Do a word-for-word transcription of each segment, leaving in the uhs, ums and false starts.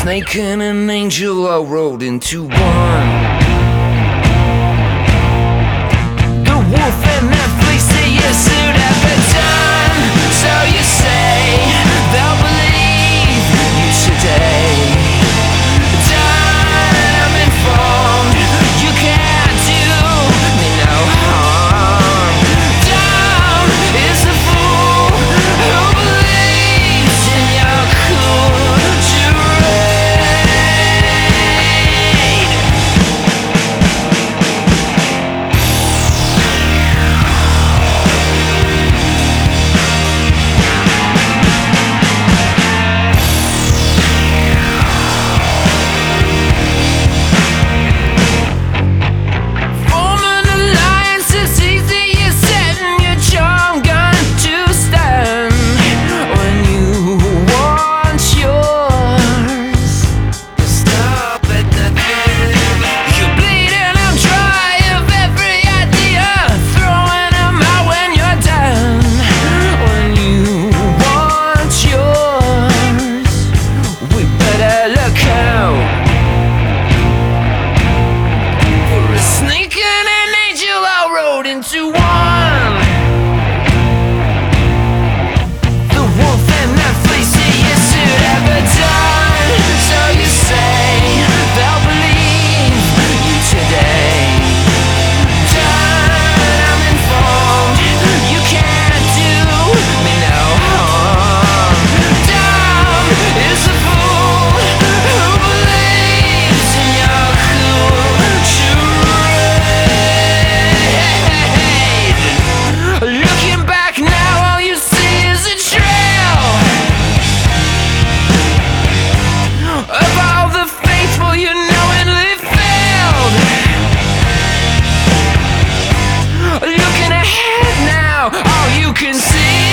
snake and an angel all rolled into one. The wolf and the fleece that you should have done. So you say they'll believe you today. Done, I'm informed. You can't do me no harm. Dumb is the fool who believes in your cool charade. Form an alliance, it's easy, you're setting your charm gun to stand when you want yours. Stop at nothing. You're bleeding out dry of every idea, throwing them out when you're down. When you want yours, we better look out for a snake and an angel all rolled into one. The wolf and the fleece that you should have done. So you say they'll believe you today. Done, I'm informed. You can't do me no harm. Dumb is the fool who believes in your cool charade. Looking back now, all you see is a trail of all the faithful you knowingly failed. Looking ahead now, all you can see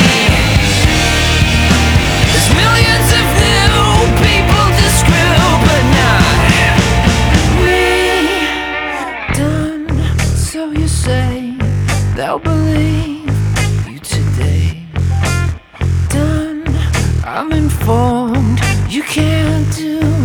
is millions of new people to screw, but not we. Done, so you say they'll believe you today. Done, I'm informed. You can't do